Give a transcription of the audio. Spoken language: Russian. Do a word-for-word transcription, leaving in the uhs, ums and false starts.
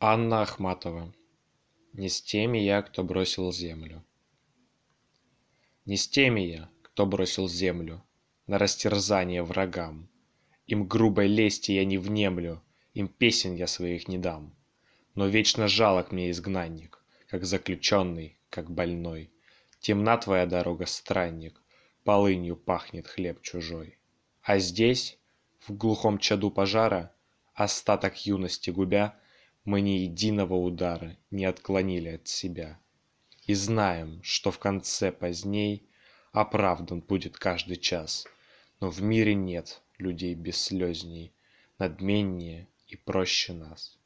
Анна Ахматова. Не с теми я, кто бросил землю. Не с теми я, кто бросил землю на растерзание врагам. Им грубой лести я не внемлю, им песен я своих не дам. Но вечно жалок мне изгнанник, как заключенный, как больной. Темна твоя дорога, странник, полынью пахнет хлеб чужой. А здесь, в глухом чаду пожара, остаток юности губя, мы ни единого удара не отклонили от себя. И знаем, что в конце поздней оправдан будет каждый час. Но в мире нет людей бесслезней, надменнее и проще нас.